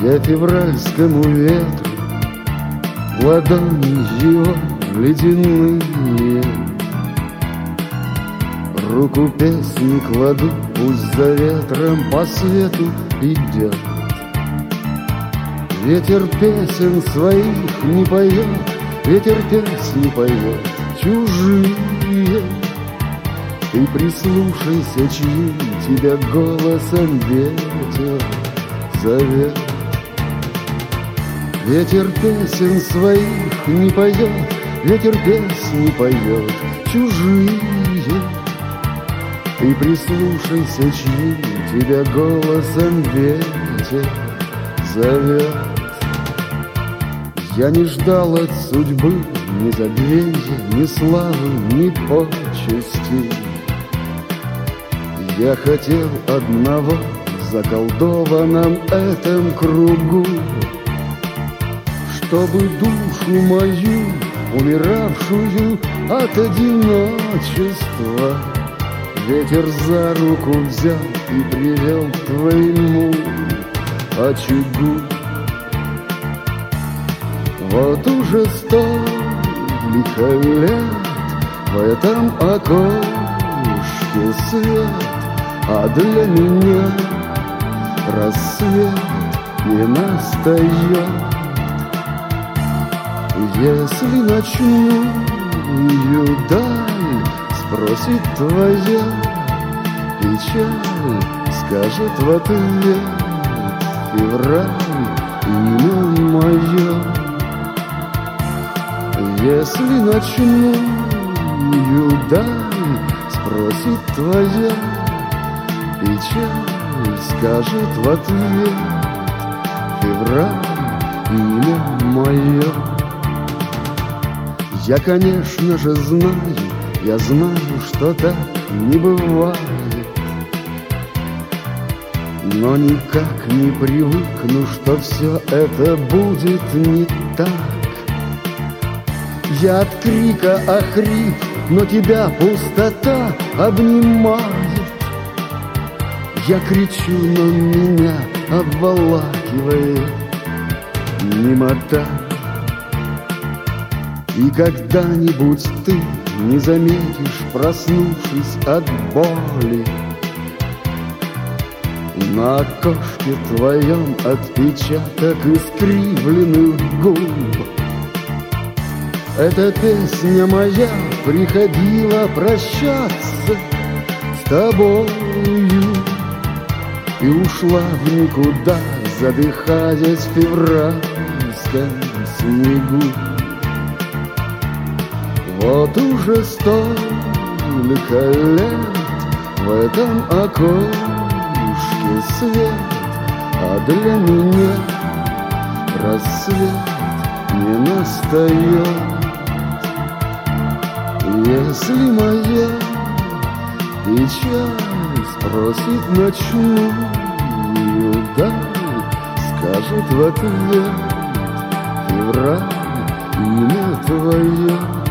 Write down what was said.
Я февральскому ветру ладони его ледяные, руку песни кладу, пусть за ветром по свету идет. Ветер песен своих не поет, ветер песни поет чужие. Ты прислушайся, чьим тебя голосом ветер зовет. Ветер песен своих не поет, ветер песни поет чужие. Ты прислушайся, чьим тебя голосом ветер зовет. Я не ждал от судьбы ни забвенья, ни славы, ни почести. Я хотел одного в заколдованном этом кругу, чтобы душу мою, умиравшую от одиночества, ветер за руку взял и привел к твоему очагу. Вот уже столько лет в этом окошке свет, а для меня рассвет не настает. Если ночную даль спросит твоя печаль, скажет в ответ февраль имя мое. Если ночную даль спросит твоя печаль, скажет в ответ февраль имя мое. Я, конечно же, знаю, я знаю, что так не бывает, но никак не привыкну, что все это будет не так. Я от крика охрип, но тебя пустота обнимает. Я кричу, но меня обволакивает немота. И когда-нибудь ты не заметишь, проснувшись от боли, на окошке твоем отпечаток искривленных губ. Эта песня моя приходила прощаться с тобою и ушла в никуда, задыхаясь в февральском снегу. Вот уже столько лет в этом окошке свет, а для меня рассвет не настает. Если моя печаль спросит ночную даль, скажет в ответ февраль имя твое.